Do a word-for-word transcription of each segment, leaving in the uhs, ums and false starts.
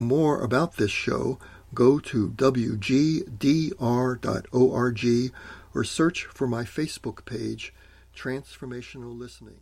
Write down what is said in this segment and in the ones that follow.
more about this show, go to w g d r dot org or search for my Facebook page, Transformational Listening.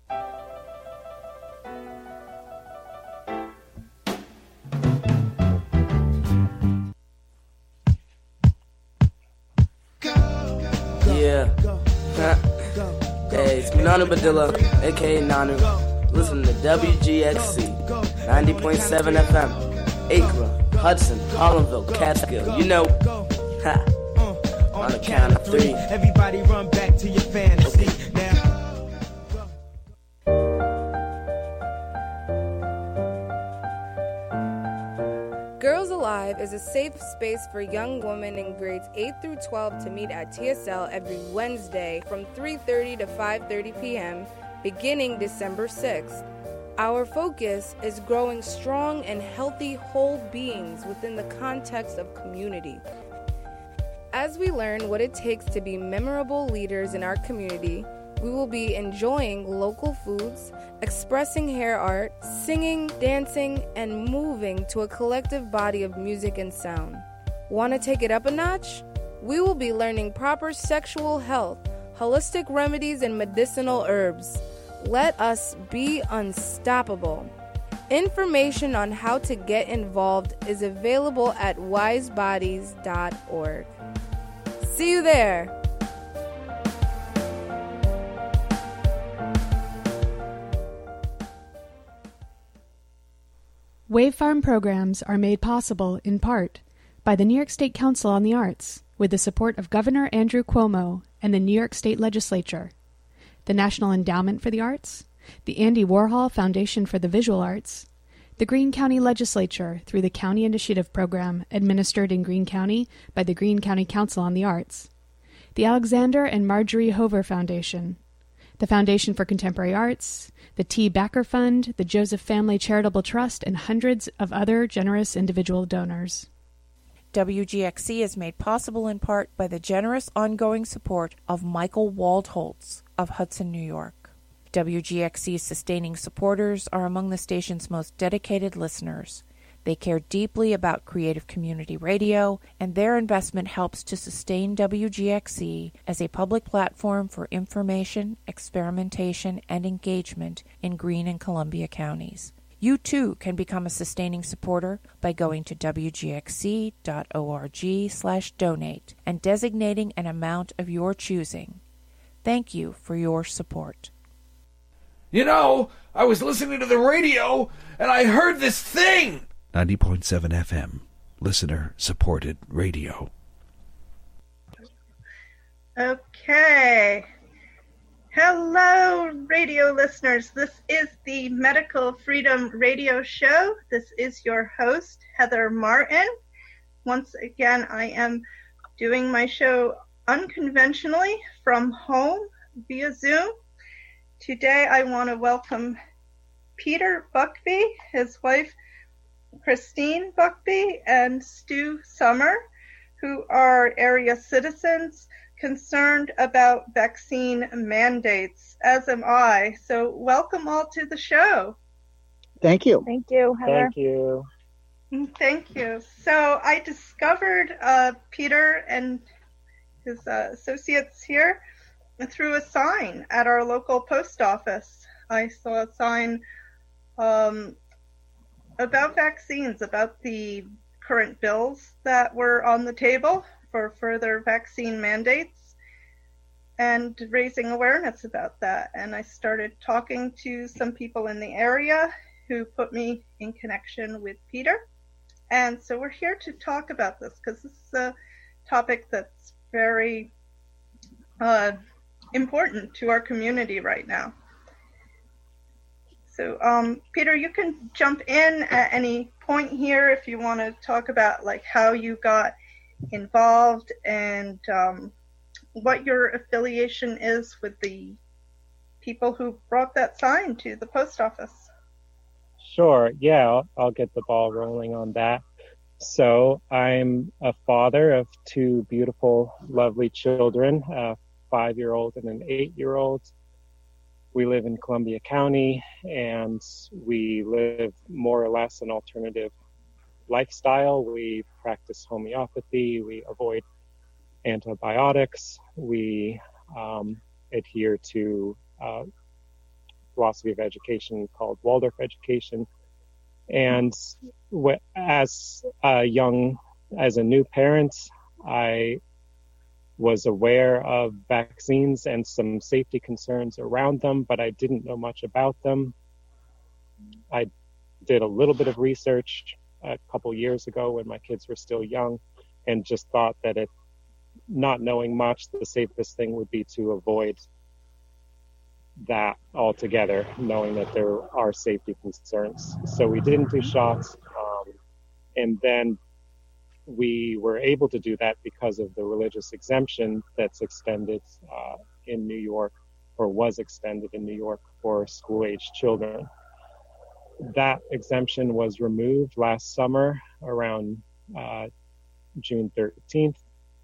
Yeah. Hey, it's Nanu Badilla, aka Nanu. Listen to W G X C ninety point seven F M, Acra, Hudson, Hollandville, Catskill. You know. Ha. On the count of three. Everybody run back to your fantasy. Now. Girls Alive is a safe space for young women in grades eight through twelve to meet at T S L every Wednesday from three thirty to five thirty p.m. beginning December sixth. Our focus is growing strong and healthy whole beings within the context of community. As we learn what it takes to be memorable leaders in our community, we will be enjoying local foods, expressing hair art, singing, dancing, and moving to a collective body of music and sound. Want to take it up a notch? We will be learning proper sexual health, holistic remedies, and medicinal herbs. Let us be unstoppable. Information on how to get involved is available at wise bodies dot org. See you there! Wave Farm programs are made possible, in part, by the New York State Council on the Arts, with the support of Governor Andrew Cuomo and the New York State Legislature, the National Endowment for the Arts, the Andy Warhol Foundation for the Visual Arts, the Greene County Legislature through the County Initiative Program administered in Greene County by the Greene County Council on the Arts, the Alexander and Marjorie Hover Foundation, the Foundation for Contemporary Arts, the T. Backer Fund, the Joseph Family Charitable Trust, and hundreds of other generous individual donors. W G X C is made possible in part by the generous ongoing support of Michael Waldholtz of Hudson, New York. W G X C's sustaining supporters are among the station's most dedicated listeners. They care deeply about creative community radio, and their investment helps to sustain W G X C as a public platform for information, experimentation, and engagement in Greene and Columbia counties. You too can become a sustaining supporter by going to w g x c dot org slash donate and designating an amount of your choosing. Thank you for your support. You know, I was listening to the radio, and I heard this thing! ninety point seven F M, listener-supported radio. Okay. Hello, radio listeners. This is the Medical Freedom Radio Show. This is your host, Heather Martin. Once again, I am doing my show unconventionally from home via Zoom. Today, I want to welcome Peter Buckbee, his wife, Christine Buckbee, and Stu Summer, who are area citizens concerned about vaccine mandates, as am I. So welcome all to the show. Thank you. Thank you, Heather. Thank you. Thank you. So I discovered uh, Peter and his uh, associates here through a sign at our local post office. I saw a sign um, about vaccines, about the current bills that were on the table for further vaccine mandates and raising awareness about that. And I started talking to some people in the area who put me in connection with Peter. And so we're here to talk about this because this is a topic that's very uh, important to our community right now. So, um, Peter, you can jump in at any point here if you want to talk about like how you got involved and um, what your affiliation is with the people who brought that sign to the post office. Sure. Yeah, I'll, I'll get the ball rolling on that. So I'm a father of two beautiful, lovely children, a five-year-old and an eight-year-old. We live in Columbia County, and we live more or less an alternative lifestyle. We practice homeopathy. We avoid antibiotics. We um, adhere to uh, philosophy of education called Waldorf education. And wh- as a young, as a new parent, I was aware of vaccines and some safety concerns around them, but I didn't know much about them. I did a little bit of research a couple years ago when my kids were still young, and just thought that it, not knowing much, the safest thing would be to avoid that altogether, knowing that there are safety concerns. So we didn't do shots, um, and then we were able to do that because of the religious exemption that's extended uh, in New York, or was extended in New York for school-age children. That exemption was removed last summer around uh, June thirteenth.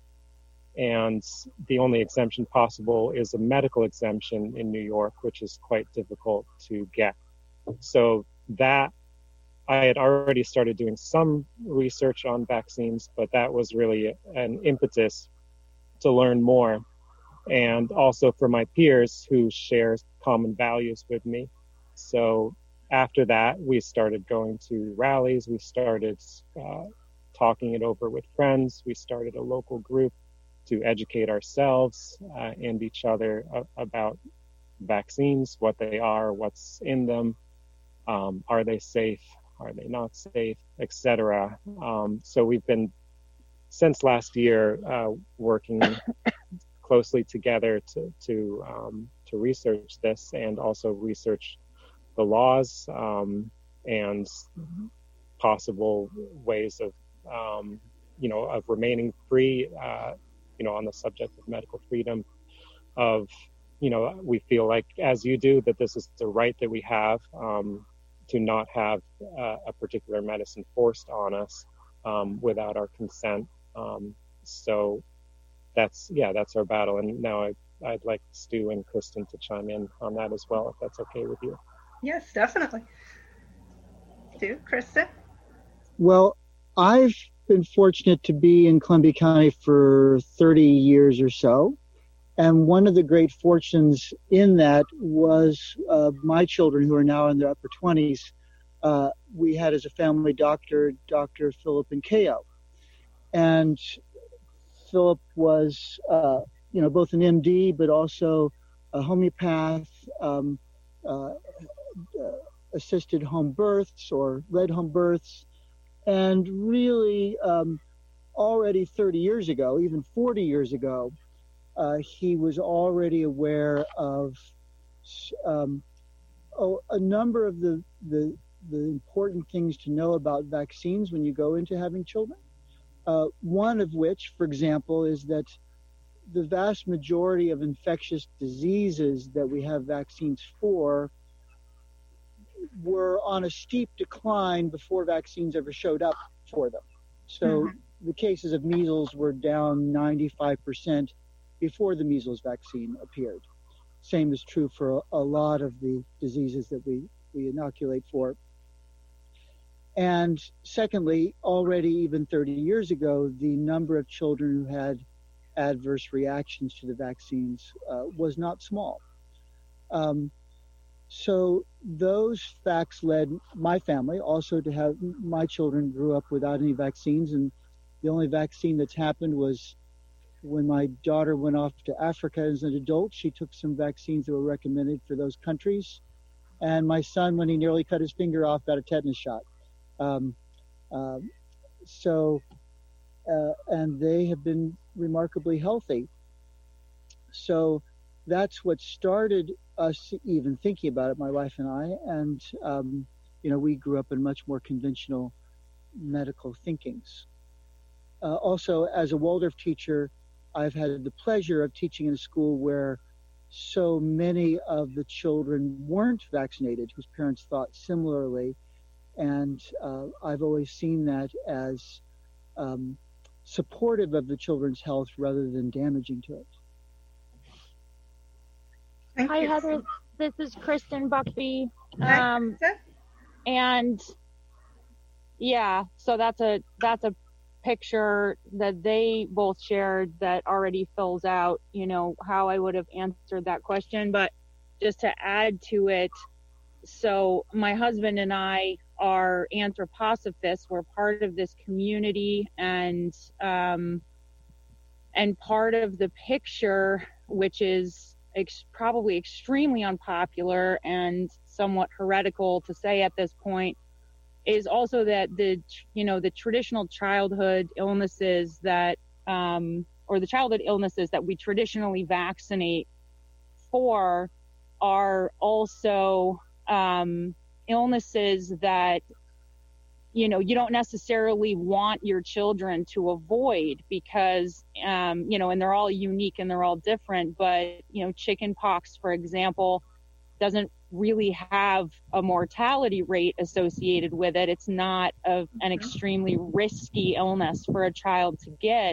And the only exemption possible is a medical exemption in New York, which is quite difficult to get. So that, I had already started doing some research on vaccines, but that was really an impetus to learn more. And also for my peers who share common values with me. So after that, we started going to rallies. We started uh, talking it over with friends. We started a local group to educate ourselves uh, and each other uh, about vaccines, what they are, what's in them, um, are they safe, are they not safe, et cetera. Um, so we've been, since last year, uh, working closely together to to um, to research this, and also research the laws um, and possible ways of, um, you know, of remaining free. Uh, you know, on the subject of medical freedom, of, you know, we feel like, as you do, that this is the right that we have um, to not have uh, a particular medicine forced on us um, without our consent. Um, so that's, yeah, that's our battle. And now I, I'd like Stu and Kristen to chime in on that as well, if that's okay with you. Yes, definitely. Stu, Kristen? Well, I've been fortunate to be in Columbia County for thirty years or so. And one of the great fortunes in that was uh, my children, who are now in their upper twenties, uh, we had as a family doctor, Doctor Philip Nkeo. And Philip was, uh, you know, both an M D, but also a homeopath, um, uh, uh, assisted home births or led home births. And really, um, already thirty years ago, even forty years ago, uh, he was already aware of um, oh, a number of the, the the important things to know about vaccines when you go into having children. Uh, one of which, for example, is that the vast majority of infectious diseases that we have vaccines for were on a steep decline before vaccines ever showed up for them. So mm-hmm. the cases of measles were down ninety-five percent before the measles vaccine appeared. Same is true for a, a lot of the diseases that we, we inoculate for. And secondly, already even thirty years ago, the number of children who had adverse reactions to the vaccines uh, was not small. Um, So those facts led my family also to have, my children grew up without any vaccines, and the only vaccine that's happened was when my daughter went off to Africa as an adult. She took some vaccines that were recommended for those countries. And my son, when he nearly cut his finger off, got a tetanus shot. Um, um, so, uh, and they have been remarkably healthy. So that's what started us even thinking about it, my wife and I. And, um, you know, we grew up in much more conventional medical thinkings. Uh, also, as a Waldorf teacher, I've had the pleasure of teaching in a school where so many of the children weren't vaccinated, whose parents thought similarly. And uh, I've always seen that as um, supportive of the children's health rather than damaging to it. Thank Hi, you. Heather. This is Kristen Buckby. Hi, Um, Kristen. and yeah, so that's a that's a picture that they both shared that already fills out, you know, how I would have answered that question. But just to add to it, so my husband and I are anthroposophists. We're part of this community, and um, and part of the picture, which is ex- probably extremely unpopular and somewhat heretical to say at this point, is also that the, you know, the traditional childhood illnesses that, um, or the childhood illnesses that we traditionally vaccinate for are also um, illnesses that, you know, you don't necessarily want your children to avoid because, um, you know, and they're all unique and they're all different, but, you know, chicken pox, for example, doesn't really have a mortality rate associated with it. It's not a, an extremely risky illness for a child to get.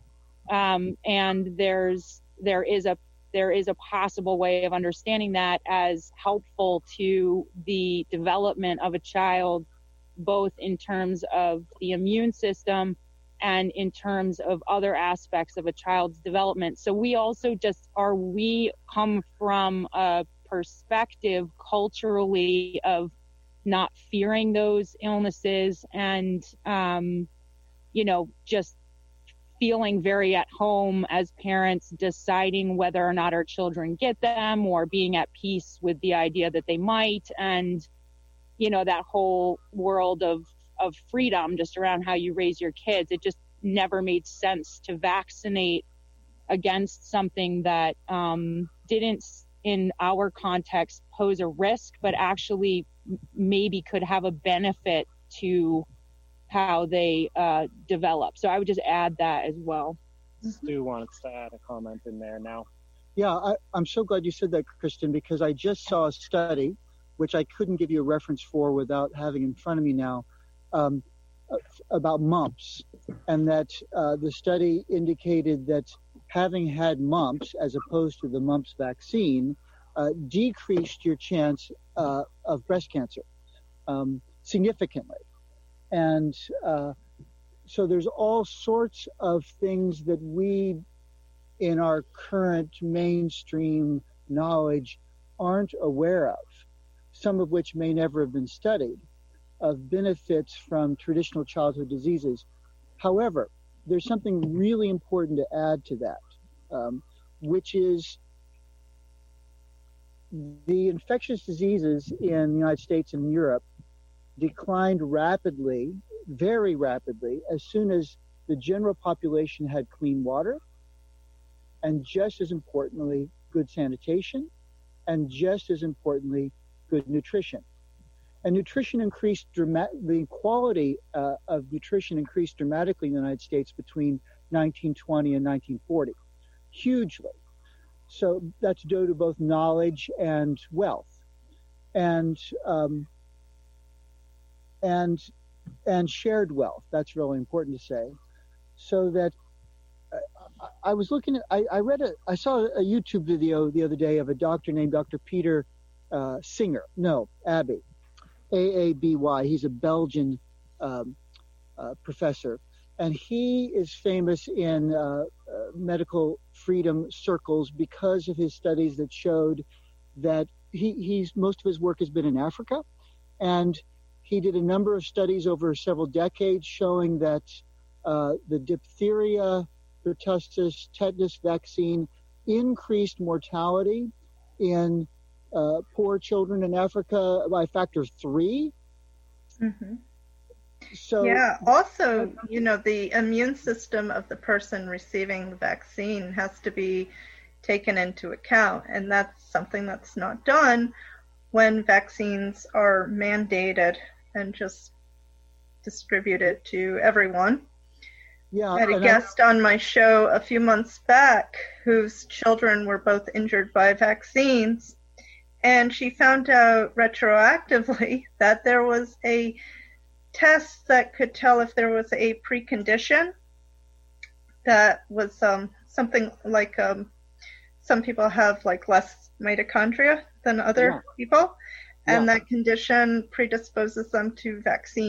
Um, and there's, there is a, there is a possible way of understanding that as helpful to the development of a child, both in terms of the immune system and in terms of other aspects of a child's development. So we also just are, we come from a perspective culturally of not fearing those illnesses and, um, you know, just feeling very at home as parents, deciding whether or not our children get them or being at peace with the idea that they might. And, you know, that whole world of, of freedom just around how you raise your kids, it just never made sense to vaccinate against something that um, didn't, in our context, pose a risk, but actually maybe could have a benefit to how they uh, develop. So I would just add that as well. Stu wants to add a comment in there now. Yeah, I, I'm so glad you said that, Kristen, because I just saw a study, which I couldn't give you a reference for without having in front of me now, um, about mumps, and that uh, the study indicated that having had mumps, as opposed to the mumps vaccine, uh, decreased your chance uh, of breast cancer um, significantly. And uh, so there's all sorts of things that we, in our current mainstream knowledge, aren't aware of, some of which may never have been studied, of benefits from traditional childhood diseases. However, there's something really important to add to that, um, which is the infectious diseases in the United States and Europe declined rapidly, very rapidly, as soon as the general population had clean water, and just as importantly, good sanitation, and just as importantly, good nutrition. And nutrition increased dramatically, the quality uh, of nutrition increased dramatically in the United States between nineteen twenty and nineteen forty, hugely. So that's due to both knowledge and wealth, and um, and and shared wealth. That's really important to say. So that uh, I was looking at, I, I read a, I saw a YouTube video the other day of a doctor named Doctor Peter uh, Singer. No, Abbey. A A B Y. He's a Belgian um, uh, professor, and he is famous in uh, uh, medical freedom circles because of his studies that showed that he, he's most of his work has been in Africa, and he did a number of studies over several decades showing that uh, the diphtheria, pertussis, tetanus vaccine increased mortality in Uh, poor children in Africa by factor three. Mm-hmm. So yeah, also, you know, the immune system of the person receiving the vaccine has to be taken into account, and that's something that's not done when vaccines are mandated and just distributed to everyone. Yeah, I had a guest I... on my show a few months back whose children were both injured by vaccines. And she found out retroactively that there was a test that could tell if there was a precondition that was um, something like um, some people have like less mitochondria than other yeah. people. And yeah. that condition predisposes them to vaccine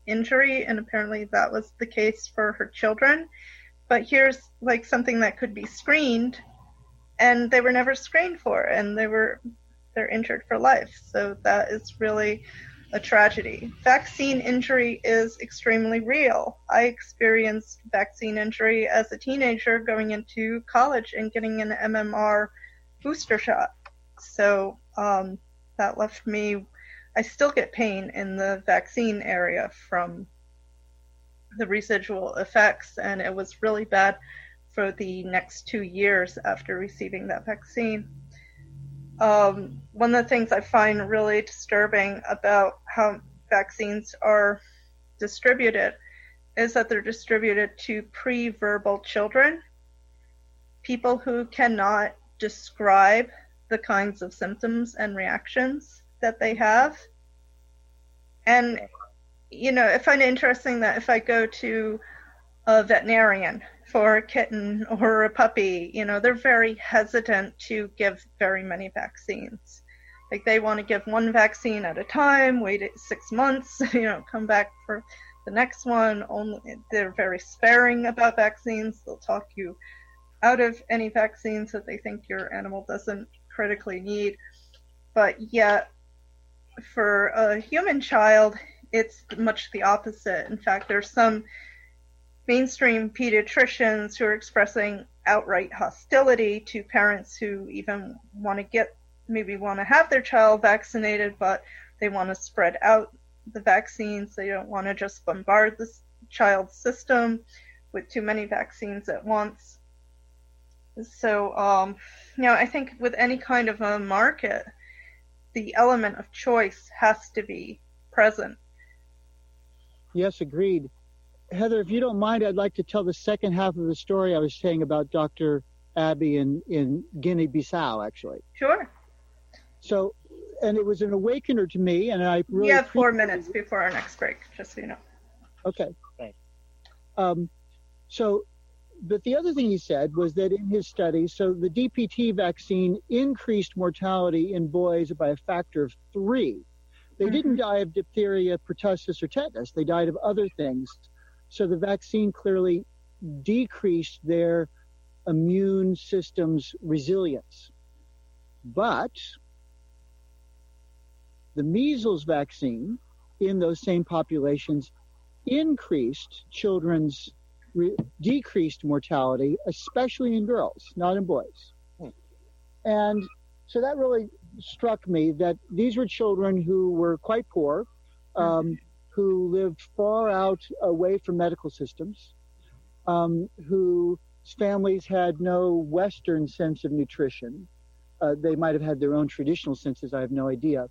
injury, and apparently that was the case for her children. But here's like something that could be screened, and they were never screened for, and they were they're injured for life. So that is really a tragedy. Vaccine injury is extremely real. I experienced vaccine injury as a teenager going into college and getting an M M R booster shot. So um, that left me, I still get pain in the vaccine area from the residual effects, and it was really bad for the next two years after receiving that vaccine. Um, one of the things I find really disturbing about how vaccines are distributed is that they're distributed to pre-verbal children, people who cannot describe the kinds of symptoms and reactions that they have. And, you know, I find it interesting that if I go to a veterinarian for a kitten or a puppy, you know, they're very hesitant to give very many vaccines. Like they want to give one vaccine at a time, wait six months, you know, come back for the next one. Only they're very sparing about vaccines. They'll talk you out of any vaccines that they think your animal doesn't critically need. But yet, for a human child, it's much the opposite. In fact, there's some mainstream pediatricians who are expressing outright hostility to parents who even want to get, maybe want to have their child vaccinated, but they want to spread out the vaccines. They don't want to just bombard the child's system with too many vaccines at once. So, um, you know, I think with any kind of a market, the element of choice has to be present. Yes, agreed. Heather, if you don't mind, I'd like to tell the second half of the story I was saying about Doctor Abbey in, in Guinea-Bissau, actually. Sure. So, and it was an awakener to me, and I really... We have four minutes before our next break, just so you know. Okay, thanks. Um, so, but the other thing he said was that in his study, so the D P T vaccine increased mortality in boys by a factor of three. They mm-hmm. didn't die of diphtheria, pertussis, or tetanus. They died of other things. So the vaccine clearly decreased their immune system's resilience. But the measles vaccine in those same populations increased children's re- decreased mortality, especially in girls, not in boys. Hmm. And so that really struck me that these were children who were quite poor, um, who lived far out away from medical systems, um, whose families had no Western sense of nutrition. Uh, they might have had their own traditional senses, I have no idea.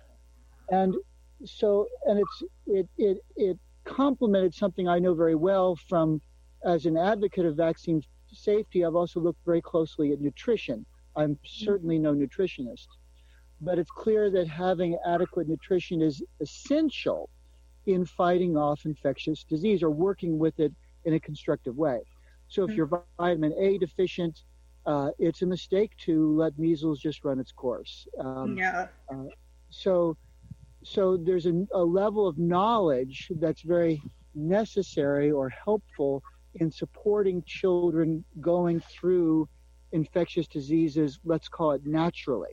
And so, and it's it it it complemented something I know very well from, as an advocate of vaccine safety, I've also looked very closely at nutrition. I'm certainly no nutritionist, but it's clear that having adequate nutrition is essential in fighting off infectious disease or working with it in a constructive way. So if you're vitamin A deficient, uh, it's a mistake to let measles just run its course. Um, yeah. Uh, so, so there's a, a level of knowledge that's very necessary or helpful in supporting children going through infectious diseases, let's call it naturally.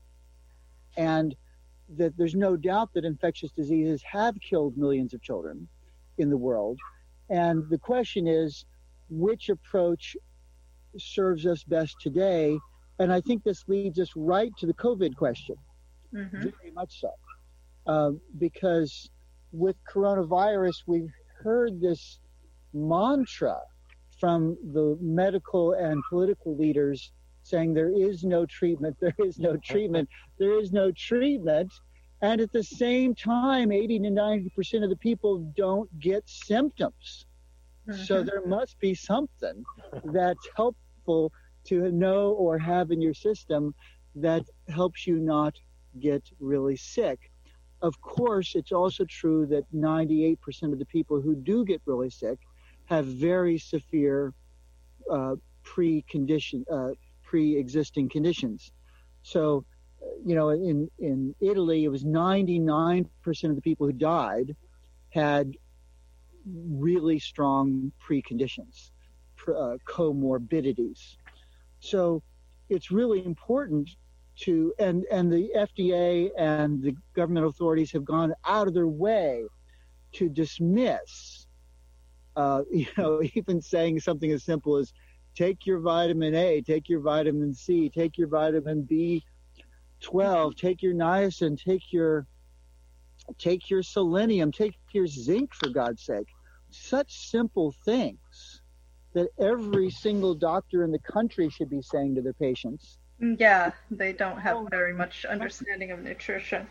And that there's no doubt that infectious diseases have killed millions of children in the world. And the question is, which approach serves us best today? And I think this leads us right to the COVID question, mm-hmm. very much so. Uh, because with coronavirus, we've heard this mantra from the medical and political leaders saying there is no treatment, there is no treatment, there is no treatment. And at the same time, eighty to ninety percent of the people don't get symptoms. Mm-hmm. So there must be something that's helpful to know or have in your system that helps you not get really sick. Of course, it's also true that ninety-eight percent of the people who do get really sick have very severe uh, pre-condition, uh, pre-existing conditions. So, you know, in, in Italy, it was ninety-nine percent of the people who died had really strong preconditions, uh, comorbidities. So it's really important to, and, and the F D A and the government authorities have gone out of their way to dismiss, uh, you know, even saying something as simple as take your vitamin A, take your vitamin C, take your vitamin B twelve, take your niacin, take your take your selenium, take your zinc, for God's sake. Such simple things that every single doctor in the country should be saying to their patients. Yeah, they don't have very much understanding of nutrition.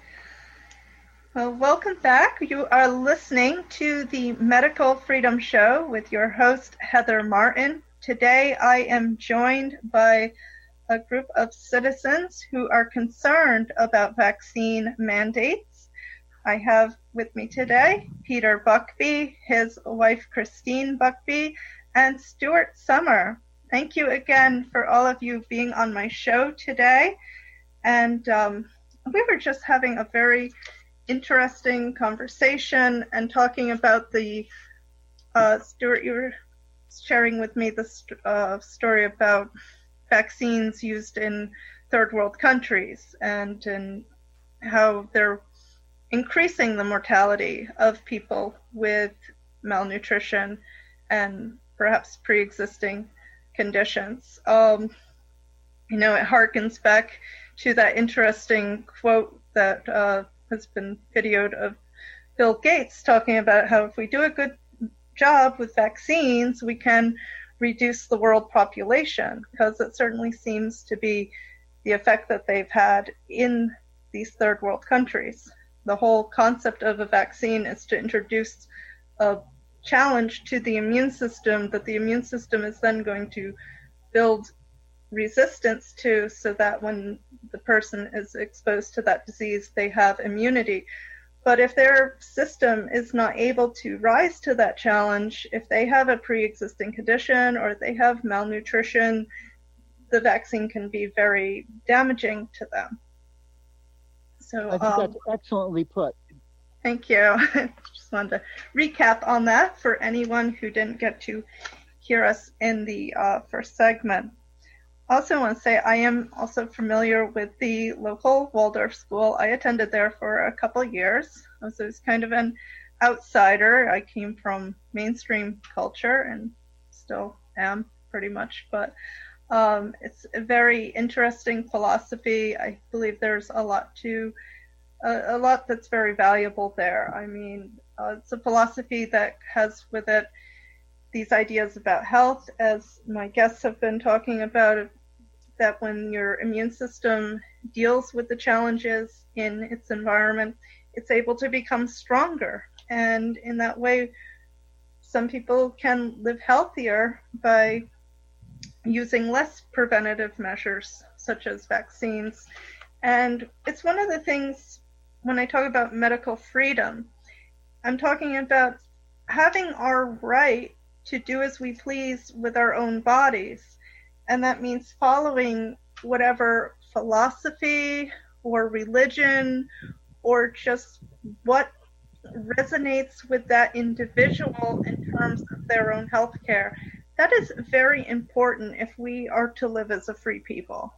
Well, welcome back. You are listening to the Medical Freedom Show with your host, Heather Martin. Today, I am joined by a group of citizens who are concerned about vaccine mandates. I have with me today Peter Buckbee, his wife Christine Buckbee, and Stuart Summer. Thank you again for all of you being on my show today. And um, we were just having a very interesting conversation and talking about the, uh, Stuart, you were sharing with me the uh, story about vaccines used in third world countries and, and how they're increasing the mortality of people with malnutrition and perhaps pre-existing conditions. Um, you know, it harkens back to that interesting quote that uh, has been videoed of Bill Gates talking about how if we do a good job with vaccines, we can reduce the world population, because it certainly seems to be the effect that they've had in these third world countries. The whole concept of a vaccine is to introduce a challenge to the immune system that the immune system is then going to build resistance to, so that when the person is exposed to that disease, they have immunity. But if their system is not able to rise to that challenge, if they have a pre-existing condition or they have malnutrition, the vaccine can be very damaging to them. So I think um, that's excellently put. Thank you. Just wanted to recap on that for anyone who didn't get to hear us in the uh, first segment. Also want to say I am also familiar with the local Waldorf school. I attended there for a couple of years. I was, I was kind of an outsider. I came from mainstream culture and still am pretty much, but um, it's a very interesting philosophy. I believe there's a lot to, uh, a lot that's very valuable there. I mean, uh, it's a philosophy that has with it these ideas about health, as my guests have been talking about, that when your immune system deals with the challenges in its environment, it's able to become stronger. And in that way, some people can live healthier by using less preventative measures, such as vaccines. And it's one of the things, when I talk about medical freedom, I'm talking about having our right to do as we please with our own bodies. And that means following whatever philosophy or religion or just what resonates with that individual in terms of their own health care. That is very important if we are to live as a free people.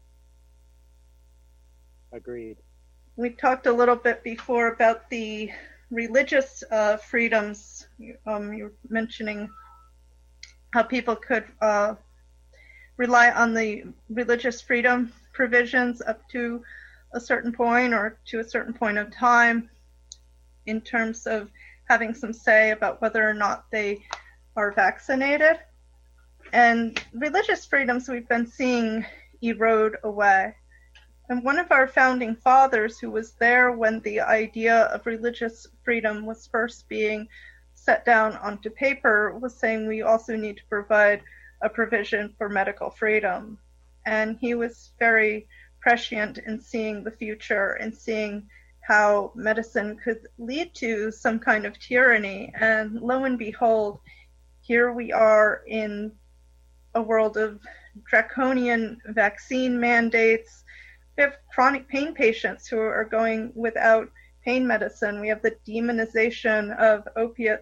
Agreed. We talked a little bit before about the religious uh, freedoms. Um, you were mentioning how people could uh, rely on the religious freedom provisions up to a certain point or to a certain point of time in terms of having some say about whether or not they are vaccinated. And religious freedoms we've been seeing erode away. And one of our founding fathers, who was there when the idea of religious freedom was first being set down onto paper, was saying we also need to provide a provision for medical freedom. And he was very prescient in seeing the future and seeing how medicine could lead to some kind of tyranny. And lo and behold, here we are in a world of draconian vaccine mandates. We have chronic pain patients who are going without pain medicine. We have the demonization of opiates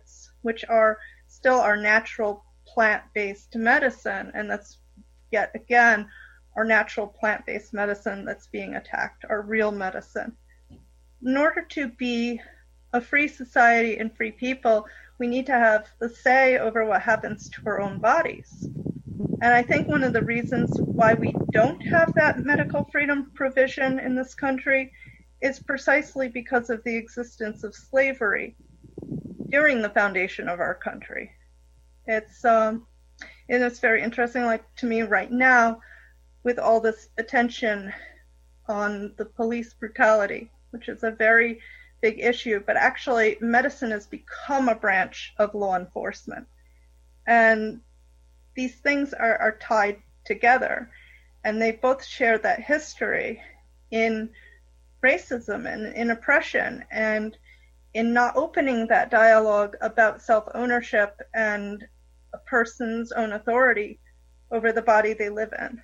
which are still our natural plant-based medicine, and that's yet again our natural plant-based medicine that's being attacked, our real medicine. In order to be a free society and free people, we need to have the say over what happens to our own bodies. And I think one of the reasons why we don't have that medical freedom provision in this country is precisely because of the existence of slavery during the foundation of our country. It's um, and it's very interesting, like to me right now, with all this attention on the police brutality, which is a very big issue, but actually medicine has become a branch of law enforcement. And these things are, are tied together, and they both share that history in racism and in oppression and in not opening that dialogue about self-ownership and a person's own authority over the body they live in.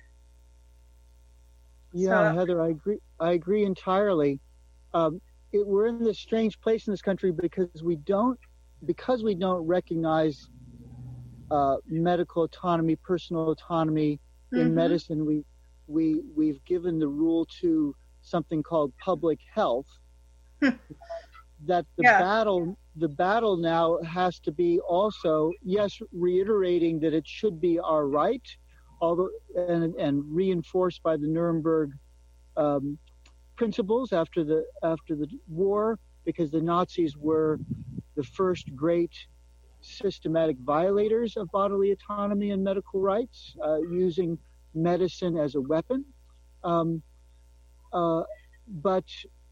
Yeah, so, Heather, I agree. I agree entirely. Um, it, we're in this strange place in this country because we don't, because we don't recognize uh, medical autonomy, personal autonomy in mm-hmm. medicine. We we we've given the rule to something called public health. That the yeah. battle, the battle now has to be also, yes, reiterating that it should be our right, although and and reinforced by the Nuremberg um, principles after the after the war, because the Nazis were the first great systematic violators of bodily autonomy and medical rights, uh, using medicine as a weapon. Um, uh, but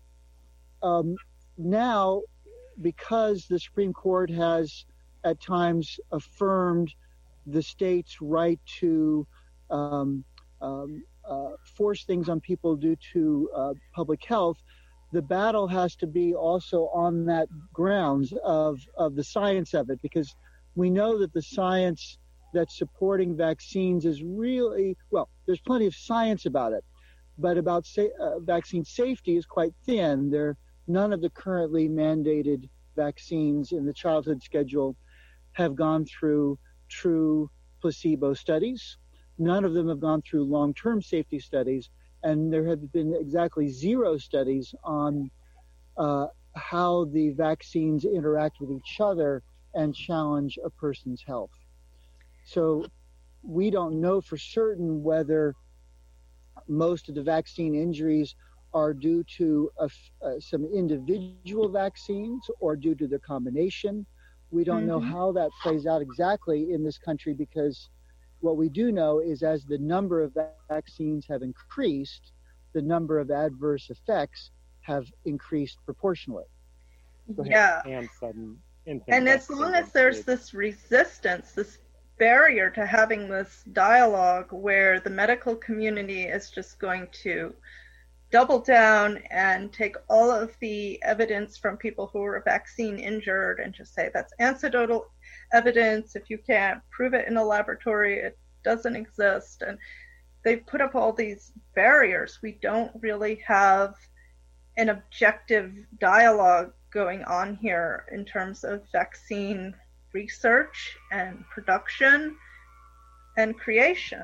um, now, because the Supreme Court has at times affirmed the state's right to um, um, uh, force things on people due to uh, public health, the battle has to be also on that grounds of, of the science of it, because we know that the science that's supporting vaccines is really, well, there's plenty of science about it, but about sa- uh, vaccine safety is quite thin. There, none of the currently mandated vaccines in the childhood schedule have gone through true placebo studies. None of them have gone through long-term safety studies, and there have been exactly zero studies on uh, how the vaccines interact with each other and challenge a person's health. So we don't know for certain whether most of the vaccine injuries are due to a, uh, some individual vaccines or due to their combination. We don't mm-hmm. know how that plays out exactly in this country, because what we do know is as the number of vaccines have increased, the number of adverse effects have increased proportionally. Yeah. And, sudden and as long as there's this resistance, this barrier to having this dialogue where the medical community is just going to double down and take all of the evidence from people who are vaccine injured and just say that's anecdotal evidence. If you can't prove it in a laboratory, it doesn't exist. And they've put up all these barriers. We don't really have an objective dialogue going on here in terms of vaccine research and production and creation.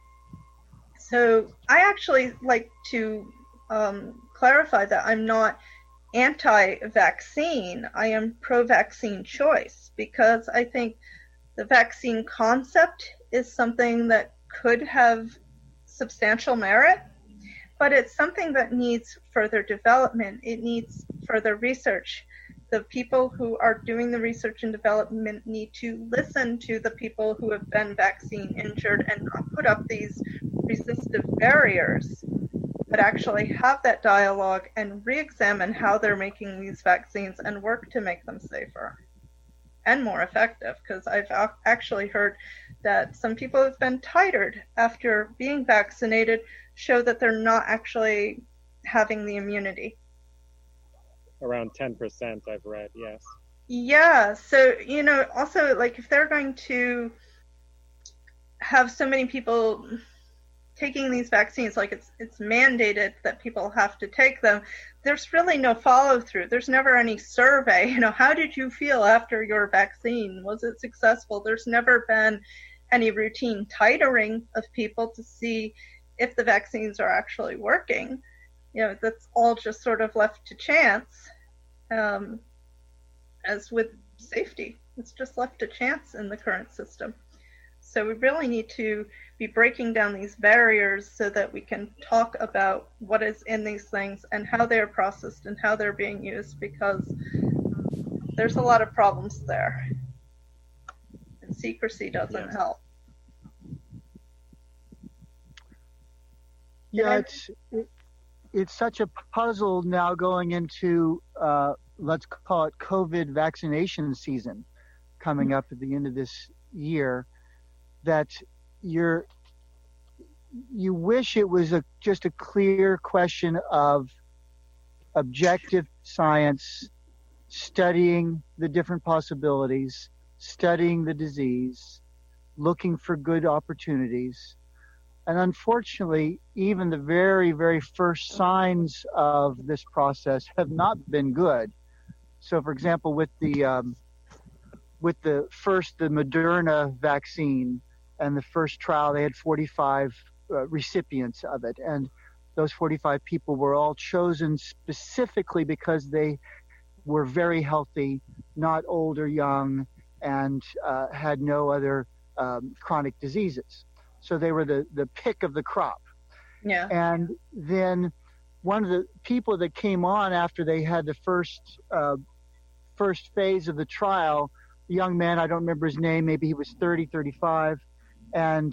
So I actually like to um, clarify that I'm not anti-vaccine. I am pro-vaccine choice, because I think the vaccine concept is something that could have substantial merit, but it's something that needs further development. It needs further research. The people who are doing the research and development need to listen to the people who have been vaccine injured and not put up these resistive barriers, but actually have that dialogue and re-examine how they're making these vaccines and work to make them safer and more effective. Because I've actually heard that some people who've been titered after being vaccinated show that they're not actually having the immunity. Around ten percent, I've read, yes. Yeah, so, you know, also, like, if they're going to have so many people taking these vaccines, like it's it's mandated that people have to take them, there's really no follow through. There's never any survey. You know, how did you feel after your vaccine? Was it successful? There's never been any routine titering of people to see if the vaccines are actually working. You know, that's all just sort of left to chance. Um, as with safety, it's just left to chance in the current system. So we really need to be breaking down these barriers so that we can talk about what is in these things and how they're processed and how they're being used, because there's a lot of problems there. And secrecy doesn't yes. help. Yeah, it's it, it's such a puzzle now going into, uh, let's call it COVID vaccination season coming up at the end of this year, that you're, you wish it was a just a clear question of objective science, studying the different possibilities, studying the disease, looking for good opportunities. And unfortunately, even the very, very first signs of this process have not been good. So, for example, with the um, with the first, the Moderna vaccine and the first trial, they had forty-five uh, recipients of it. And those forty-five people were all chosen specifically because they were very healthy, not old or young, and uh, had no other um, chronic diseases. So they were the, the pick of the crop. Yeah. And then one of the people that came on after they had the first uh, first phase of the trial, a young man, I don't remember his name, maybe he was thirty, thirty-five, and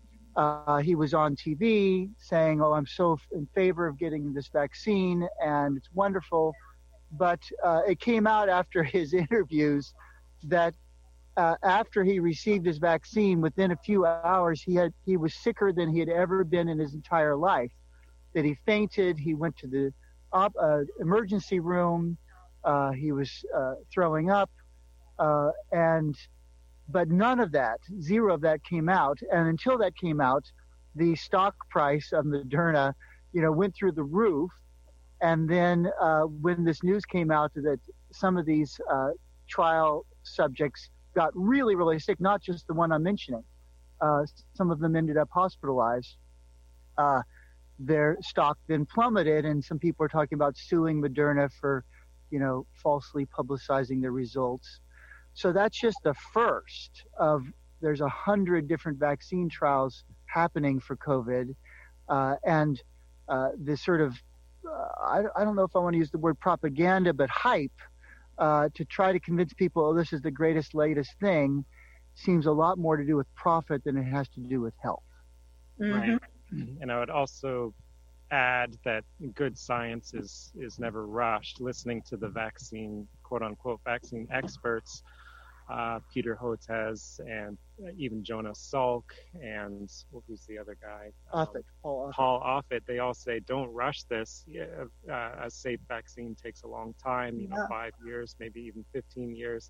uh, he was on T V saying, oh, I'm so in favor of getting this vaccine, and it's wonderful. But uh, it came out after his interviews that Uh, after he received his vaccine, within a few hours, he had he was sicker than he had ever been in his entire life. That he fainted. He went to the op, uh, emergency room. Uh, he was uh, throwing up, uh, and but none of that, zero of that came out. And until that came out, the stock price of Moderna, you know, went through the roof. And then uh, when this news came out that some of these uh, trial subjects got really, really sick, not just the one I'm mentioning. Uh, some of them ended up hospitalized. Uh, their stock then plummeted, and some people are talking about suing Moderna for, you know, falsely publicizing their results. So that's just the first of, there's a hundred different vaccine trials happening for COVID. Uh, and uh, this sort of, uh, I, I don't know if I want to use the word propaganda, but hype, Uh, to try to convince people, oh, this is the greatest, latest thing, seems a lot more to do with profit than it has to do with health. Mm-hmm. Right. And I would also add that good science is, is never rushed. Listening to the vaccine, quote unquote, vaccine experts, uh, Peter Hotez and even Jonas Salk and well, who's the other guy? Offit, um, Paul Offit. Paul Offit. They all say, don't rush this. Yeah, uh, a safe vaccine takes a long time, you know, yeah. five years, maybe even fifteen years.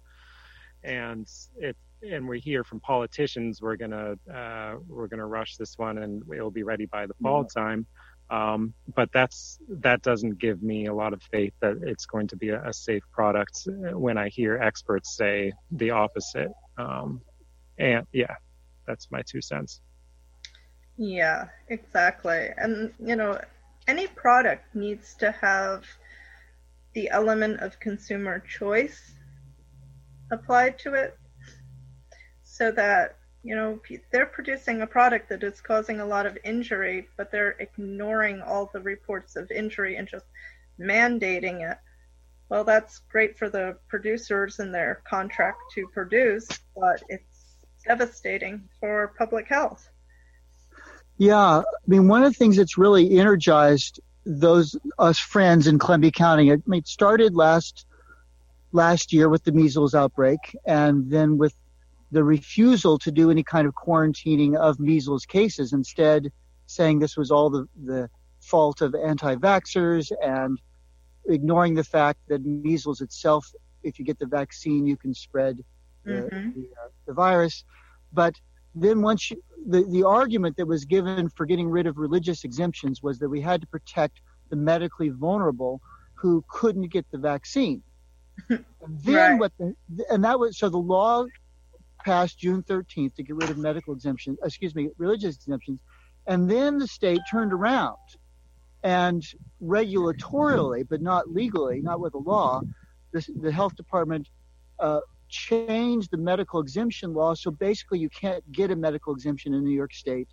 And it, and we hear from politicians, we're gonna, uh, we're gonna rush this one, and it'll be ready by the fall yeah. time. Um, but that's that doesn't give me a lot of faith that it's going to be a, a safe product when I hear experts say the opposite. Um, and yeah, that's my two cents. Yeah, exactly. And, you know, any product needs to have the element of consumer choice applied to it so that, you know, they're producing a product that is causing a lot of injury, but they're ignoring all the reports of injury and just mandating it. Well, that's great for the producers and their contract to produce, but it's devastating for public health. Yeah, I mean, one of the things that's really energized those us friends in Columbia County, I mean, it started last last year with the measles outbreak, and then with the refusal to do any kind of quarantining of measles cases, instead saying this was all the, the fault of anti-vaxxers and ignoring the fact that measles itself, if you get the vaccine, you can spread the, mm-hmm. the, uh, the virus. But then once you, the, the argument that was given for getting rid of religious exemptions was that we had to protect the medically vulnerable who couldn't get the vaccine. And then Right. what the, and that was, so the law passed June thirteenth to get rid of medical exemptions, excuse me, religious exemptions. And then the state turned around and regulatorily, but not legally, not with the law, the, the health department uh, changed the medical exemption law. So basically you can't get a medical exemption in New York State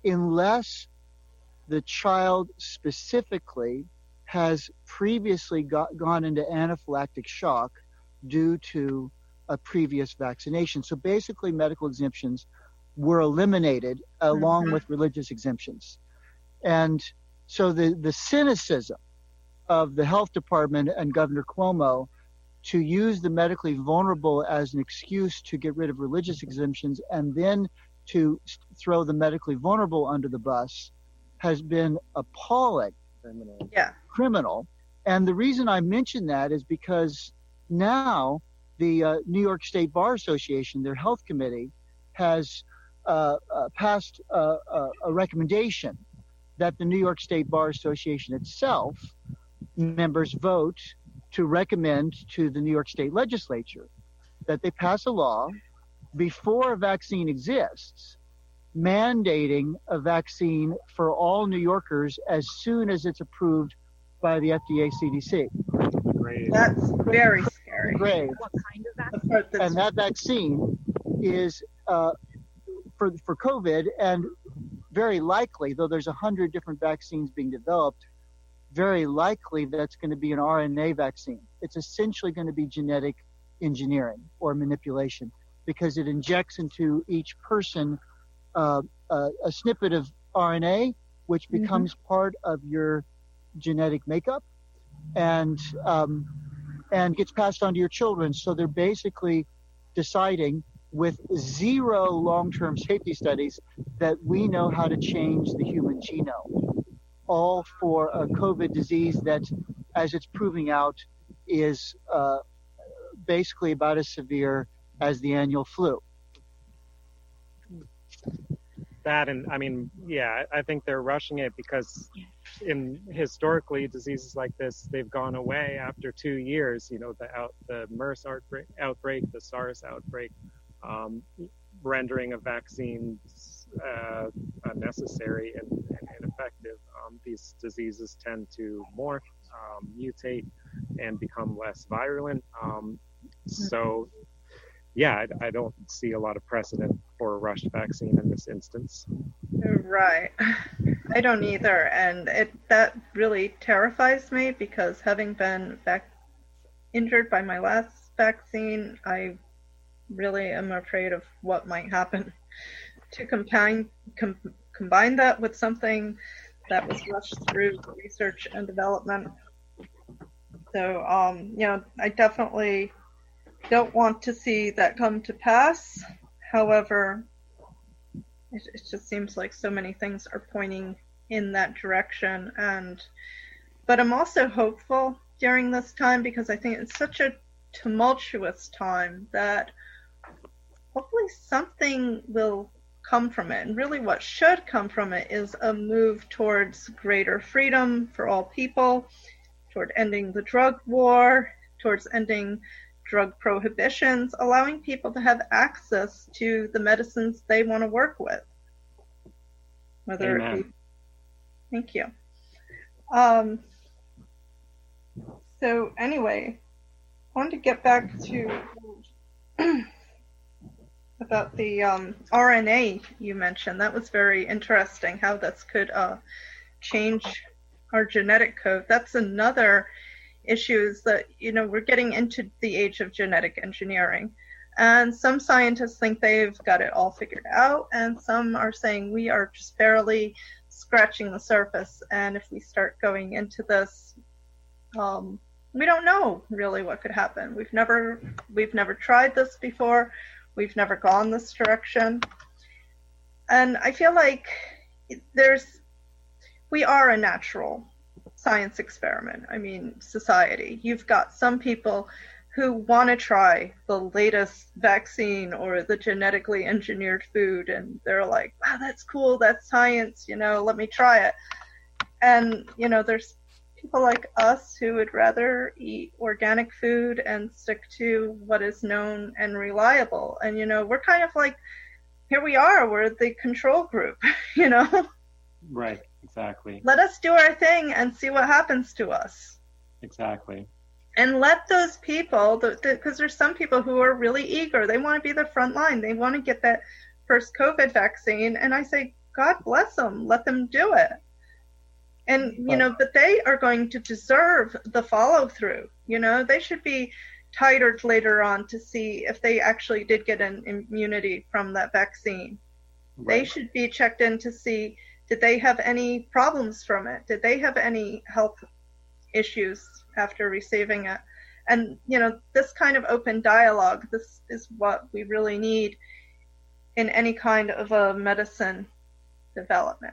unless the child specifically has previously got, gone into anaphylactic shock due to a previous vaccination. So basically medical exemptions were eliminated along Mhm. with religious exemptions. And so the, the cynicism of the health department and Governor Cuomo to use the medically vulnerable as an excuse to get rid of religious exemptions and then to s- throw the medically vulnerable under the bus has been appalling. Criminal. Yeah. Criminal. And the reason I mention that is because now the uh, New York State Bar Association, their health committee, has uh, uh, passed uh, uh, a recommendation that the New York State Bar Association itself members vote to recommend to the New York State Legislature that they pass a law before a vaccine exists, mandating a vaccine for all New Yorkers as soon as it's approved by the F D A C D C. Great. That's very scary. Grave. What kind of vaccine? And that vaccine is uh, for for COVID, and very likely, though there's a hundred different vaccines being developed, very likely that's going to be an R N A vaccine. It's essentially going to be genetic engineering or manipulation because it injects into each person uh, uh, a snippet of R N A, which becomes mm-hmm. part of your genetic makeup, and um, and gets passed on to your children. So they're basically deciding with zero long-term safety studies that we know how to change the human genome, all for a COVID disease that, as it's proving out, is uh, basically about as severe as the annual flu. That and I mean, yeah, I think they're rushing it because in historically diseases like this, they've gone away after two years. You know, the out the MERS outbreak, outbreak the SARS outbreak, um, rendering a vaccine uh, unnecessary and, and ineffective. Um, these diseases tend to morph, um, mutate, and become less virulent. Um, so. Yeah, I, I don't see a lot of precedent for a rushed vaccine in this instance. Right. I don't either. And it that really terrifies me because having been back injured by my last vaccine, I really am afraid of what might happen. To combine, com, combine that with something that was rushed through research and development. So, um, you know, I definitely don't want to see that come to pass. However, it, it just seems like so many things are pointing in that direction. And but I'm also hopeful during this time because I think it's such a tumultuous time that hopefully something will come from it. And really what should come from it is a move towards greater freedom for all people, toward ending the drug war, towards ending drug prohibitions, allowing people to have access to the medicines they want to work with. Whether Amen. it be, thank you. Um, so anyway, I wanted to get back to about the um, R N A you mentioned. That was very interesting, how this could uh, change our genetic code. That's another issues that, you know, we're getting into the age of genetic engineering. And some scientists think they've got it all figured out, and some are saying we are just barely scratching the surface. And if we start going into this, um, we don't know really what could happen. We've never we've never tried this before. We've never gone this direction. And I feel like there's we are a natural science experiment. I mean, society. You've got some people who want to try the latest vaccine or the genetically engineered food, and they're like, wow, that's cool, that's science, you know, let me try it. And, you know, there's people like us who would rather eat organic food and stick to what is known and reliable. And, you know, we're kind of like, here we are, we're the control group, you know? Right, exactly. Let us do our thing and see what happens to us. Exactly. And let those people, because there's some people who are really eager, they want to be the front line, they want to get that first COVID vaccine, and I say, God bless them, let them do it. And, you know, but they are going to deserve the follow through, you know, they should be titered later on to see if they actually did get an immunity from that vaccine. Right. They should be checked in to see, did they have any problems from it? Did they have any health issues after receiving it? And, you know, this kind of open dialogue, this is what we really need in any kind of a medicine development.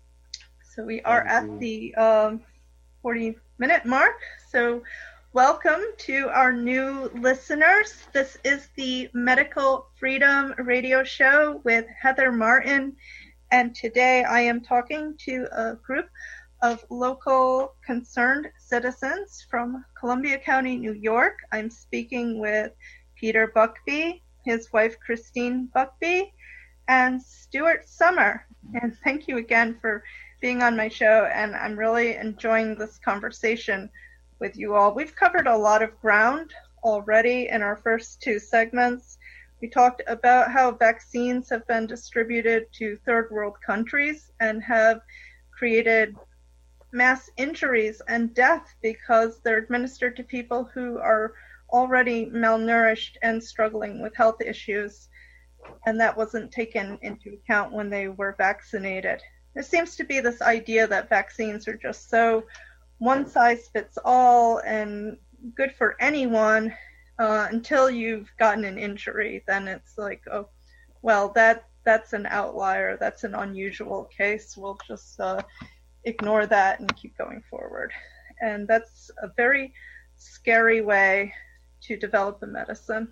So we are at the um, forty minute mark. So welcome to our new listeners. This is the Medical Freedom Radio Show with Heather Martin. And today I am talking to a group of local concerned citizens from Columbia County, New York. I'm speaking with Peter Buckbee, his wife Christine Buckbee, and Stuart Summer. And thank you again for being on my show, and I'm really enjoying this conversation with you all. We've covered a lot of ground already in our first two segments. We talked about how vaccines have been distributed to third world countries and have created mass injuries and death because they're administered to people who are already malnourished and struggling with health issues, and that wasn't taken into account when they were vaccinated. There seems to be this idea that vaccines are just so one size fits all and good for anyone uh, until you've gotten an injury. Then it's like, oh, well, that that's an outlier. That's an unusual case. We'll just uh, ignore that and keep going forward. And that's a very scary way to develop a medicine.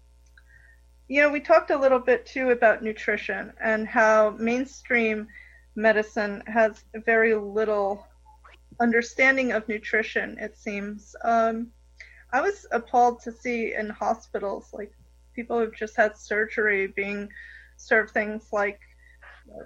You know, we talked a little bit too about nutrition and how mainstream medicine has very little understanding of nutrition, it seems. Um, I was appalled to see in hospitals, like people who've just had surgery being served things like uh,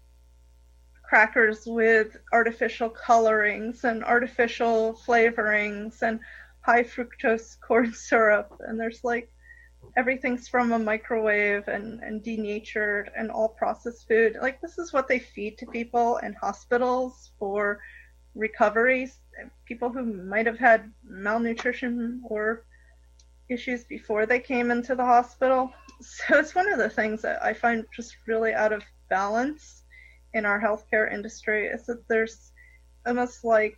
crackers with artificial colorings and artificial flavorings and high fructose corn syrup. And there's like, everything's from a microwave and, and denatured and all processed food. Like, this is what they feed to people in hospitals for recovery. People who might have had malnutrition or issues before they came into the hospital. So it's one of the things that I find just really out of balance in our healthcare industry, is that there's almost like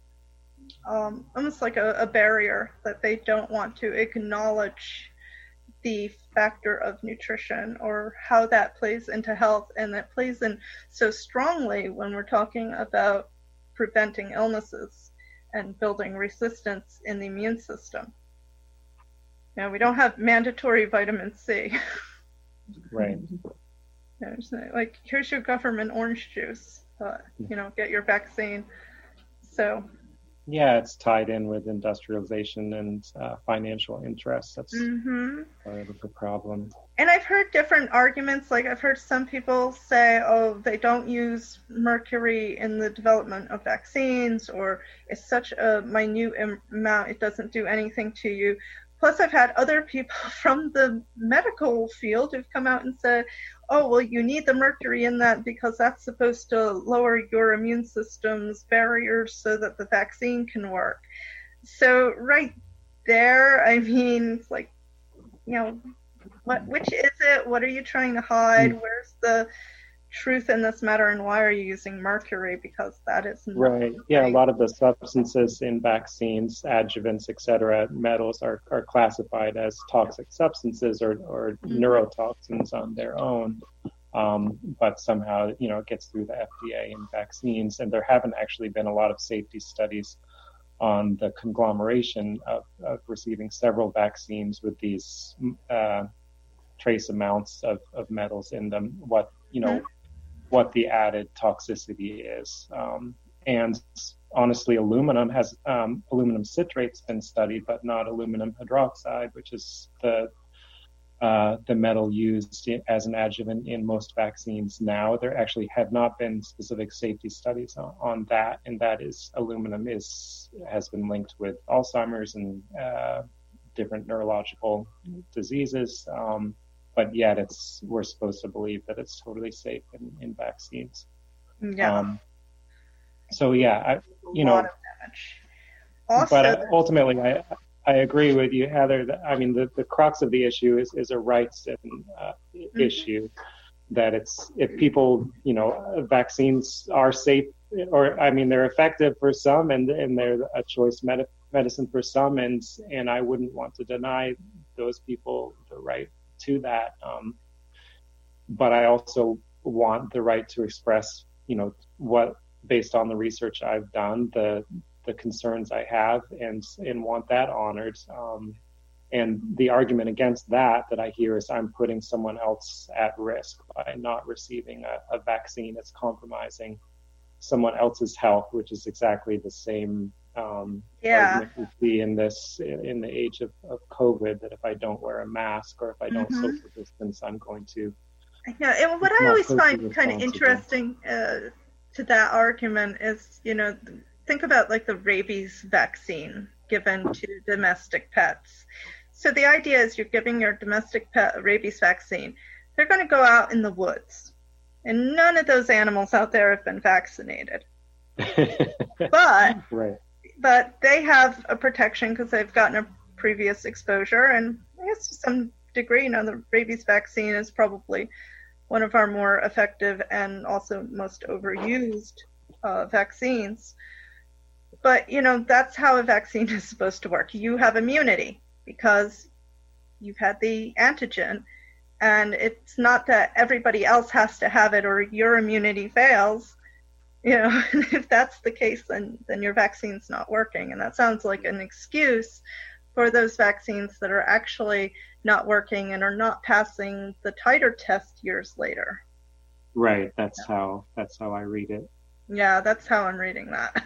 um, almost like a, a barrier that they don't want to acknowledge the factor of nutrition or how that plays into health, and that plays in so strongly when we're talking about preventing illnesses and building resistance in the immune system. Now, we don't have mandatory vitamin C. Right. There's like, here's your government orange juice, uh, you know, get your vaccine. So yeah, it's tied in with industrialization and uh, financial interests. That's mm-hmm. part of the problem. And I've heard different arguments. Like, I've heard some people say, oh, they don't use mercury in the development of vaccines, or it's such a minute amount, it doesn't do anything to you. Plus, I've had other people from the medical field who've come out and said, oh, well, you need the mercury in that because that's supposed to lower your immune system's barriers so that the vaccine can work. So right there, I mean, it's like, you know, what, which is it? What are you trying to hide? Mm. Where's the truth in this matter, and why are you using mercury? Because that is not right. Yeah, a lot of the substances in vaccines, adjuvants, et cetera, metals are, are classified as toxic substances or, or mm-hmm. neurotoxins on their own. Um, but somehow, you know, it gets through the F D A in vaccines, and there haven't actually been a lot of safety studies on the conglomeration of, of receiving several vaccines with these uh, trace amounts of, of metals in them, what, you know, mm-hmm. what the added toxicity is. Um, and honestly, aluminum has, um, aluminum citrate's been studied, but not aluminum hydroxide, which is the Uh, the metal used as an adjuvant in most vaccines now. There actually have not been specific safety studies on, on that, and that is aluminum is has been linked with Alzheimer's and uh, different neurological diseases. Um, but yet, it's we're supposed to believe that it's totally safe in, in vaccines. Yeah. Um, so yeah, I, you know, also, but uh, ultimately, I. I agree with you, Heather. I mean, the, the crux of the issue is, is a rights and, uh, mm-hmm. issue. That it's if people, you know, vaccines are safe, or I mean, they're effective for some, and and they're a choice med- medicine for some, and and I wouldn't want to deny those people the right to that. Um, but I also want the right to express, you know, what based on the research I've done, the the concerns I have, and and want that honored. Um, and the argument against that that I hear is I'm putting someone else at risk by not receiving a, a vaccine that's compromising someone else's health, which is exactly the same um, yeah. argument we see in this in the age of, of COVID, that if I don't wear a mask or if I don't mm-hmm. social distance, I'm going to. Yeah, and what I always find kind of interesting uh, to that argument is, you know, think about like the rabies vaccine given to domestic pets. So the idea is you're giving your domestic pet a rabies vaccine. They're going to go out in the woods, and none of those animals out there have been vaccinated. but right. but they have a protection because they've gotten a previous exposure, and I guess to some degree, you know, the rabies vaccine is probably one of our more effective and also most overused uh, vaccines. But, you know, that's how a vaccine is supposed to work. You have immunity because you've had the antigen. And it's not that everybody else has to have it or your immunity fails. You know, if that's the case, then, then your vaccine's not working. And that sounds like an excuse for those vaccines that are actually not working and are not passing the titer test years later. Right. That's yeah. how that's how I read it. Yeah, that's how I'm reading that.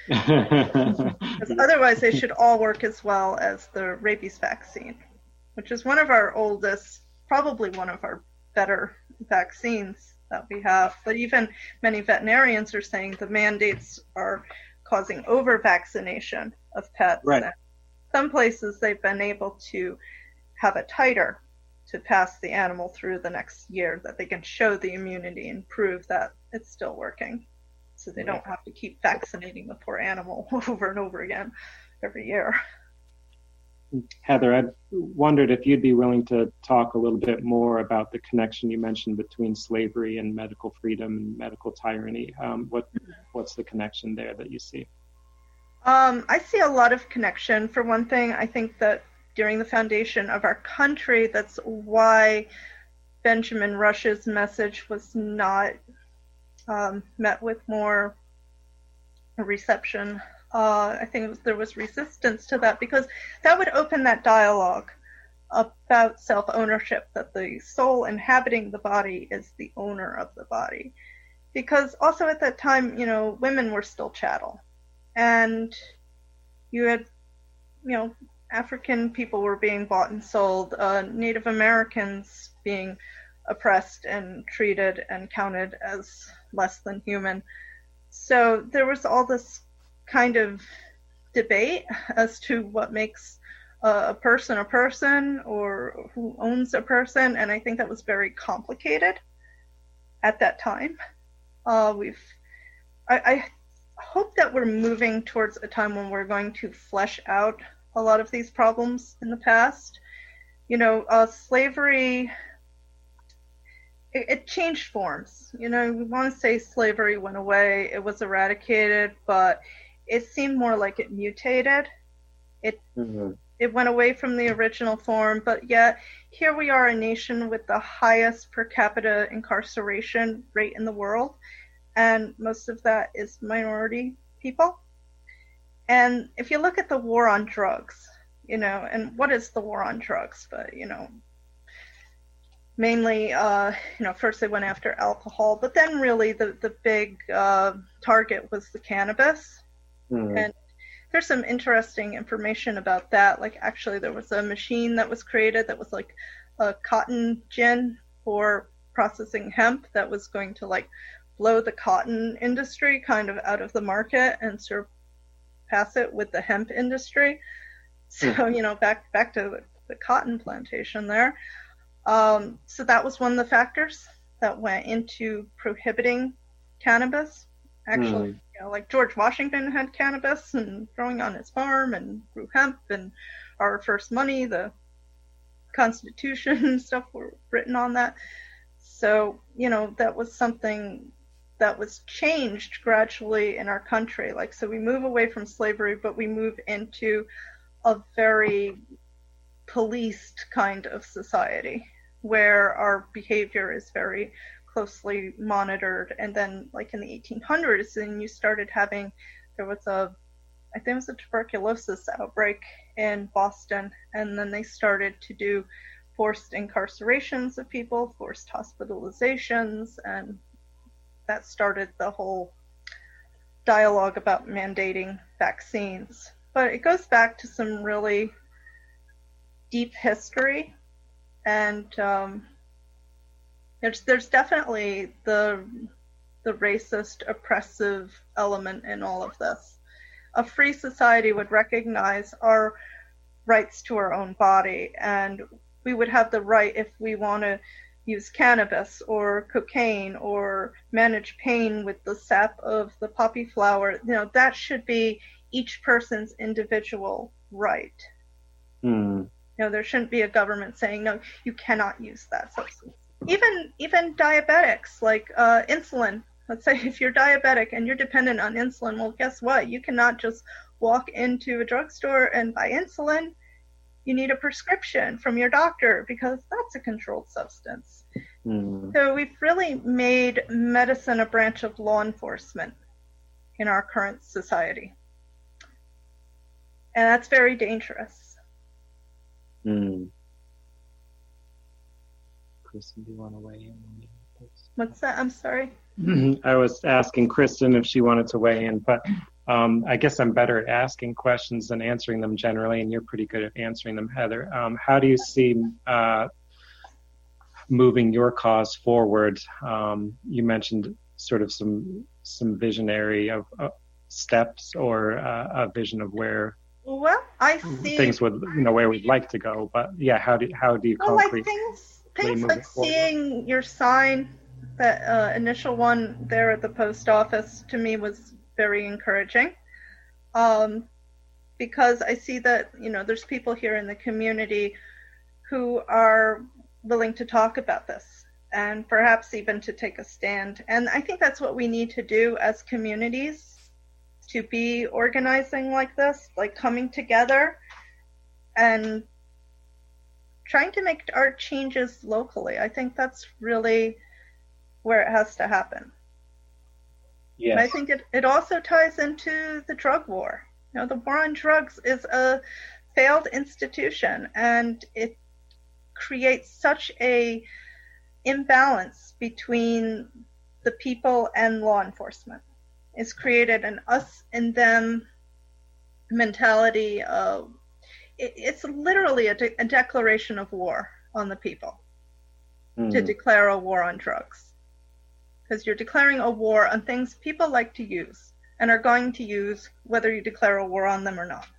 Because otherwise they should all work as well as the rabies vaccine, which is one of our oldest, probably one of our better vaccines that we have. But even many veterinarians are saying the mandates are causing over vaccination of pets. Right. And some places they've been able to have a titer to pass the animal through the next year that they can show the immunity and prove that it's still working. So they don't have to keep vaccinating the poor animal over and over again every year. Heather, I wondered if you'd be willing to talk a little bit more about the connection you mentioned between slavery and medical freedom and medical tyranny. Um, what what's the connection there that you see? Um, I see a lot of connection. For one thing, I think that during the foundation of our country, that's why Benjamin Rush's message was not Um, met with more reception. Uh, I think it was, there was resistance to that because that would open that dialogue about self-ownership, that the soul inhabiting the body is the owner of the body. Because also at that time, you know, women were still chattel. And you had, you know, African people were being bought and sold, uh, Native Americans being oppressed and treated and counted as less than human. So there was all this kind of debate as to what makes uh, a person a person or who owns a person, and I think that was very complicated at that time. Uh, we've, I, I hope that we're moving towards a time when we're going to flesh out a lot of these problems in the past. You know, uh, slavery, it, it changed forms. You know, we want to say slavery went away, it was eradicated, but it seemed more like it mutated. It mm-hmm. It went away from the original form, but yet here we are, a nation with the highest per capita incarceration rate in the world, and most of that is minority people. And if you look at the war on drugs, you know, and what is the war on drugs? But, you know, mainly, uh, you know, first they went after alcohol, but then really the, the big uh, target was the cannabis. Mm. And there's some interesting information about that. Like, actually, there was a machine that was created that was like a cotton gin for processing hemp that was going to, like, blow the cotton industry kind of out of the market and surpass it with the hemp industry. So, mm. you know, back back to the, the cotton plantation there. Um, so that was one of the factors that went into prohibiting cannabis. Actually, mm. you know, like George Washington had cannabis and growing on his farm and grew hemp, and our first money, the Constitution and stuff were written on that. So, you know, that was something that was changed gradually in our country. Like, so we move away from slavery, but we move into a very policed kind of society where our behavior is very closely monitored. And then, like in the eighteen hundreds, then you started having, there was a, I think it was a tuberculosis outbreak in Boston, and then they started to do forced incarcerations of people, forced hospitalizations, and that started the whole dialogue about mandating vaccines. But it goes back to some really deep history, and um, there's there's definitely the the racist, oppressive element in all of this. A free society would recognize our rights to our own body, and we would have the right, if we want to use cannabis or cocaine or manage pain with the sap of the poppy flower, you know, that should be each person's individual right. Mm. You know, there shouldn't be a government saying, no, you cannot use that substance. Even even diabetics, like uh, insulin. Let's say if you're diabetic and you're dependent on insulin, well, guess what? You cannot just walk into a drugstore and buy insulin. You need a prescription from your doctor because that's a controlled substance. Mm. So we've really made medicine a branch of law enforcement in our current society. And that's very dangerous. Mm. Kristen, do you want to weigh in? What's that? I'm sorry. I was asking Kristen if she wanted to weigh in, but um, I guess I'm better at asking questions than answering them generally, and you're pretty good at answering them, Heather. Um, how do you see uh, moving your cause forward? Um, you mentioned sort of some some visionary of uh, steps or uh, a vision of where well, I see things would, you know, where we'd like to go. But yeah, how do how do you well, concretely like things, things move like it forward? Seeing your sign, that uh, initial one there at the post office, to me was very encouraging, um, because I see that, you know, there's people here in the community who are willing to talk about this and perhaps even to take a stand. And I think that's what we need to do as communities, to be organizing like this, like coming together and trying to make our changes locally. I think that's really where it has to happen. Yes. And I think it, it also ties into the drug war. You know, the war on drugs is a failed institution, and it creates such a imbalance between the people and law enforcement. It's created an us and them mentality of, it, it's literally a, de- a declaration of war on the people mm. to declare a war on drugs. Because you're declaring a war on things people like to use and are going to use whether you declare a war on them or not.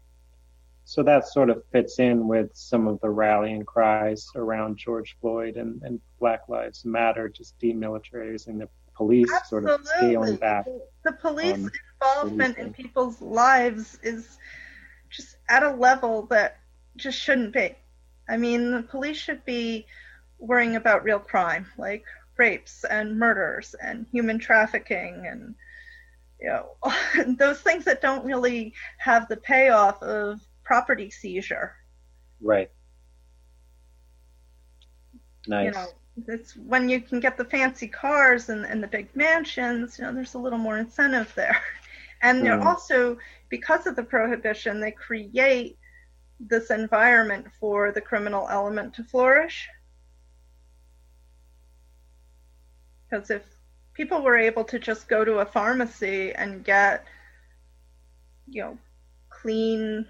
So that sort of fits in with some of the rallying cries around George Floyd and, and Black Lives Matter, just demilitarizing the police, Absolutely. sort of scaling back. The police um, involvement in people's lives is just at a level that just shouldn't be. I mean, the police should be worrying about real crime, like rapes and murders and human trafficking and, you know, those things that don't really have the payoff of property seizure. Right. Nice. You know, it's when you can get the fancy cars and, and the big mansions, you know, there's a little more incentive there. And they're Mm. also, because of the prohibition, they create this environment for the criminal element to flourish. Because if people were able to just go to a pharmacy and get, you know, clean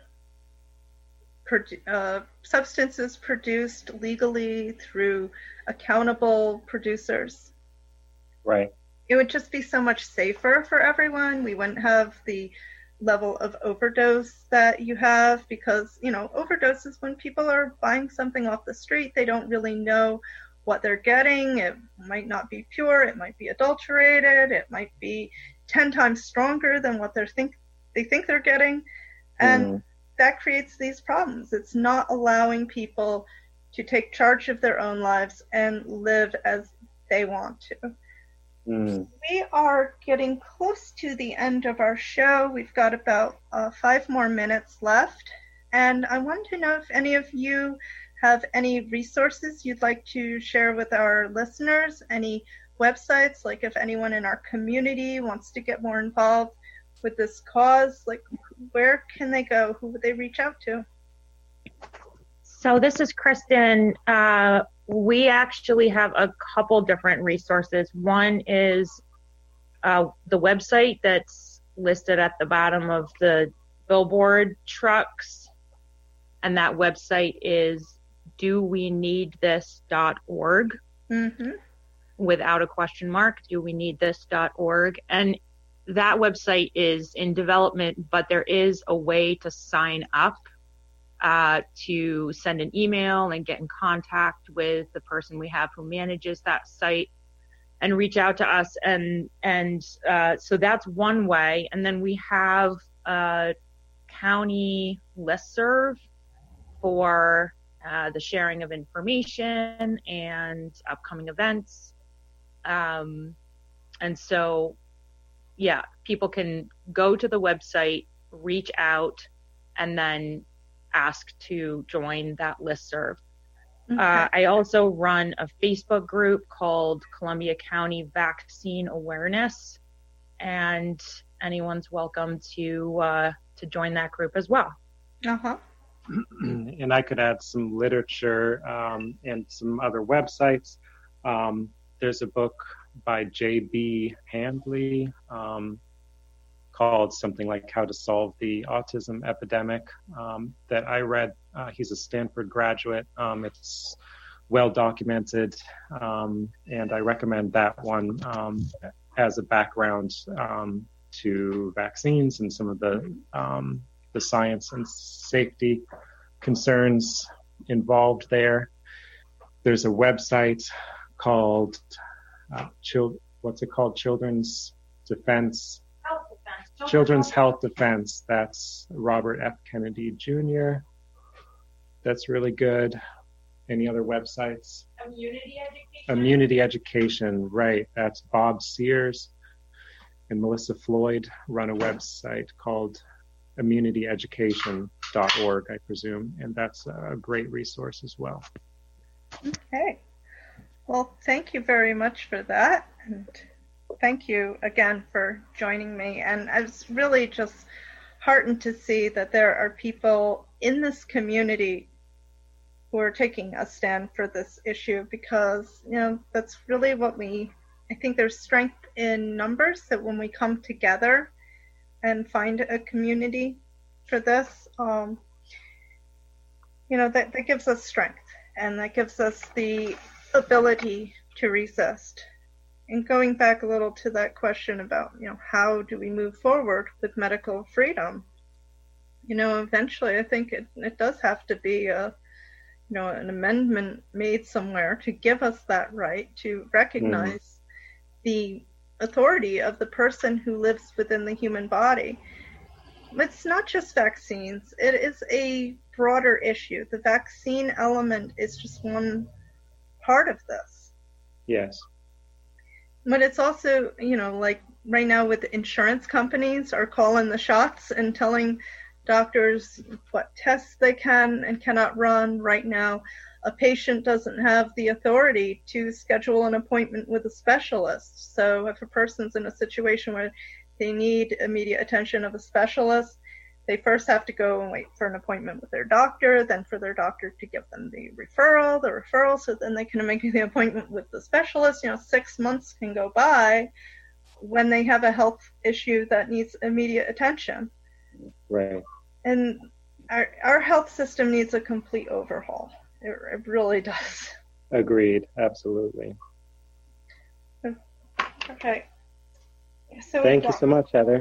uh, substances produced legally through accountable producers, Right. it would just be so much safer for everyone. We wouldn't have the level of overdose that you have, because, you know, overdoses, when people are buying something off the street, they don't really know what they're getting. It might not be pure, it might be adulterated, it might be ten times stronger than what they think they think they're getting, and mm. that creates these problems. It's not allowing people to take charge of their own lives and live as they want to. Mm. We are getting close to the end of our show. We've got about uh, five more minutes left, and I wanted to know if any of you have any resources you'd like to share with our listeners, any websites, like if anyone in our community wants to get more involved with this cause, like where can they go? Who would they reach out to? So this is Kristen. Uh, we actually have a couple different resources. One is uh, the website that's listed at the bottom of the billboard trucks, and that website is do we need this dot org, mm-hmm. without a question mark, do we need this dot org. And that website is in development, but there is a way to sign up uh, to send an email and get in contact with the person we have who manages that site and reach out to us. And, and uh, so that's one way. And then we have a county listserv for uh, the sharing of information and upcoming events. Um, and so, yeah, people can go to the website, reach out, and then ask to join that listserv. Okay. Uh, I also run a Facebook group called Columbia County Vaccine Awareness, and anyone's welcome to uh, to join that group as well. Uh-huh. And I could add some literature um, and some other websites. Um, there's a book by J B Handley um, called something like How to Solve the Autism Epidemic um, that I read. Uh, he's a Stanford graduate. Um, it's well documented, um, and I recommend that one um, as a background um, to vaccines and some of the um, the science and safety concerns involved there. There's a website called uh, Chil- what's it called? Children's Defense. Health Defense. Children's, Children's Health Defense. That's Robert F. Kennedy Junior That's really good. Any other websites? Immunity Education. Immunity Education, right. That's Bob Sears and Melissa Floyd run a website called immunity education dot org, I presume, and that's a great resource as well. Okay. Well, thank you very much for that, and thank you again for joining me. And I was really just heartened to see that there are people in this community who are taking a stand for this issue, because, you know, that's really what we, I think there's strength in numbers, that when we come together and find a community for this, um, you know, that, that gives us strength, and that gives us the ability to resist. And going back a little to that question about, you know, how do we move forward with medical freedom? You know, eventually I think it, it does have to be a, you know, an amendment made somewhere to give us that right to recognize mm. the authority of the person who lives within the human body. It's not just vaccines. It is a broader issue. The vaccine element is just one part of this. Yes. But it's also, you know, like right now with insurance companies are calling the shots and telling doctors what tests they can and cannot run. Right now, a patient doesn't have the authority to schedule an appointment with a specialist. So if a person's in a situation where they need immediate attention of a specialist, they first have to go and wait for an appointment with their doctor, then for their doctor to give them the referral, the referral, so then they can make the appointment with the specialist. You know, six months can go by when they have a health issue that needs immediate attention. Right. And our, our health system needs a complete overhaul. It, it really does. Agreed. Absolutely. Okay. So Thank you so much, Heather.